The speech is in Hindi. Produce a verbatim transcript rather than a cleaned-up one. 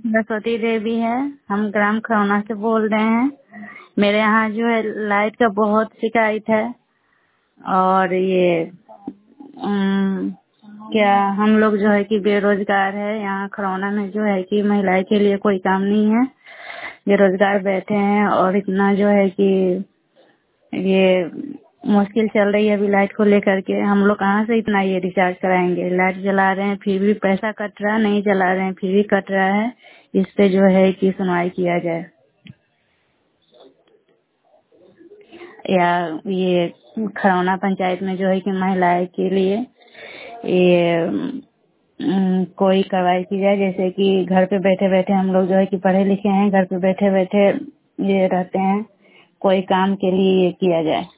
सरस्वती देवी है। हम ग्राम खरौना से बोल रहे हैं। मेरे यहाँ जो है लाइट का बहुत शिकायत है। और ये अम, क्या हम लोग जो है कि बेरोजगार है। यहाँ खरौना में जो है कि महिलाएं के लिए कोई काम नहीं है। बेरोजगार बैठे हैं और इतना जो है कि ये मुश्किल चल रही है अभी लाइट को लेकर के। हम लोग कहाँ से इतना ये रिचार्ज कराएंगे। लाइट जला रहे हैं फिर भी पैसा कट रहा है, नहीं जला रहे हैं फिर भी कट रहा है। इस पे जो है कि सुनवाई किया जाए, या ये खरौना पंचायत में जो है कि महिलाएं के लिए ये अम, कोई कार्रवाई की जाए। जैसे कि घर पे बैठे बैठे हम लोग जो है कि पढ़े लिखे हैं, घर पे बैठे बैठे ये रहते हैं, कोई काम के लिए ये किया जाए।